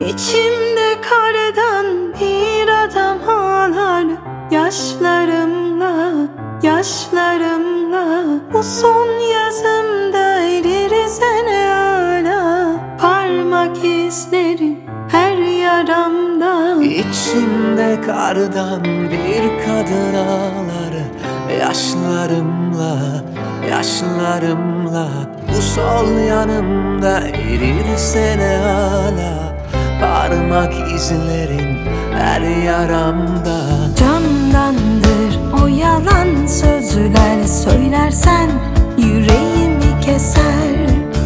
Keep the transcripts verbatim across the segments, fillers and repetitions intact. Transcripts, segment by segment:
İçimde kardan bir adam ağlar, yaşlarımla, yaşlarımla. Bu son yazımda erir seni hala, parmak izlerin her yaramda. İçimde kardan bir kadın ağlar, yaşlarımla, yaşlarımla. Bu sol yanımda erir seni hala, parmak izlerin her yaramda. Candandır o yalan sözler, söylersen yüreğimi keser.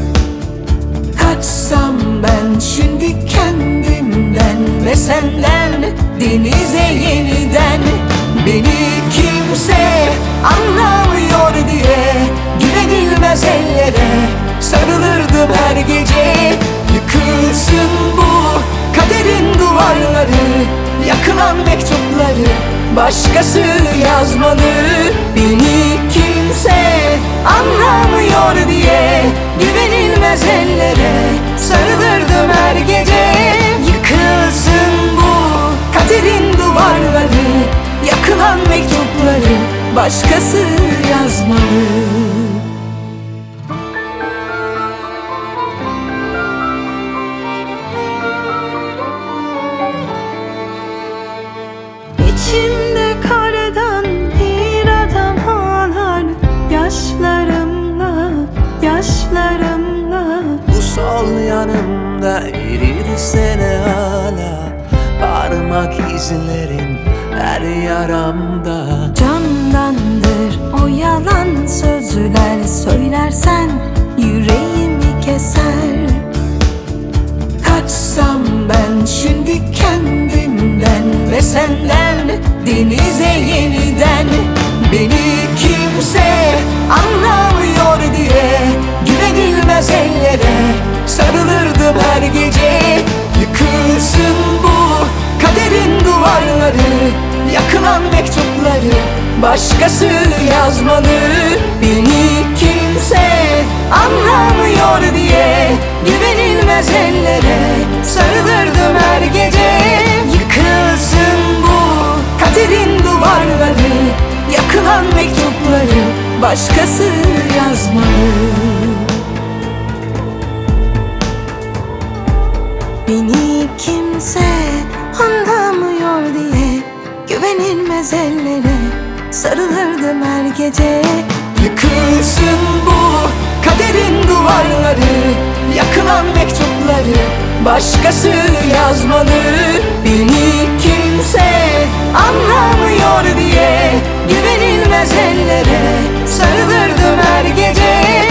Kaçsam ben şimdi kendimden ve senden, denize yeniden. Beni kimse anlamıyor diye güvenilmez ellere sarılırdım her gece. Yıkılsın bu kaderin duvarları, yakılan mektupları başkası yazmalı. Beni kimse anlamıyor diye güvenilmez ellere sarılırdım her gece. Yıkılsın bu kaderin duvarları, yakılan mektupları başkası yazmalı. İçimde kardan bir adam ağlar, yaşlarımla, yaşlarımla. Bu sol yanımda erir seni hala, parmak izlerin her yaramda. Candandır o yalan sözler, söylersen yüreğimi keser. Kaçsam ben şimdi kendimden ve senden, denize yeniden. Beni kimse anlamıyor diye güvenilmez ellere sarılırdım her gece. Yıkılsın bu kaderin duvarları, yakılan mektupları başkası yazmalı. Beni kimse anlamıyor diye güvenilmez ellere sarılırdım her gece. Yıkılsın bu kaderin duvarları, yakılan mektupları başkası yazmalı. Beni kimse anlamıyor diye güvenilmez ellere sarılırdım her gece. Yıkılsın bu kaderin duvarları, yakılan mektupları başkası yazmalı. Beni kimse anlamıyor diye güvenilmez ellere sarılırdım her gece.